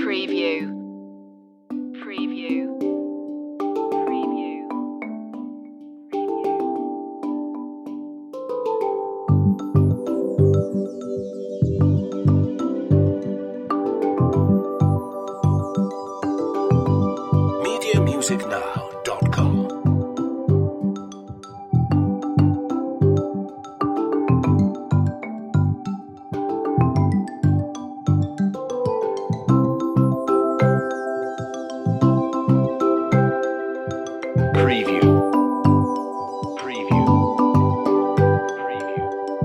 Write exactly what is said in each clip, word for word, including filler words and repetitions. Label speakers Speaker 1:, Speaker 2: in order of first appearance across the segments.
Speaker 1: Preview. Preview. Preview.
Speaker 2: media music now dot com. Preview. Preview. Preview.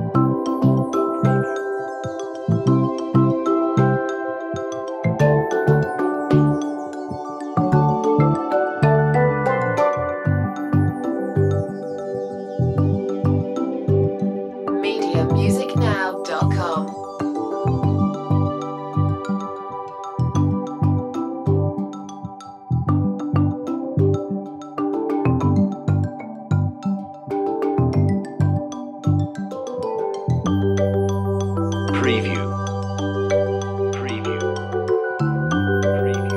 Speaker 1: media music now dot com.
Speaker 2: Preview. Preview. Preview.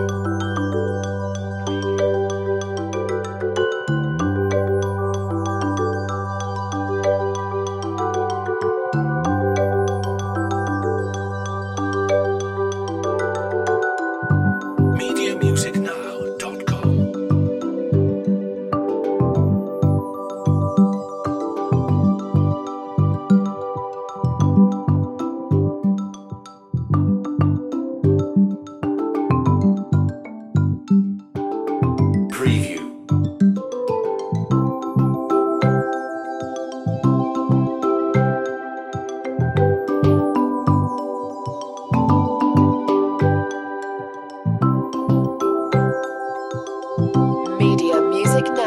Speaker 2: media music now dot com. Preview.
Speaker 1: media music now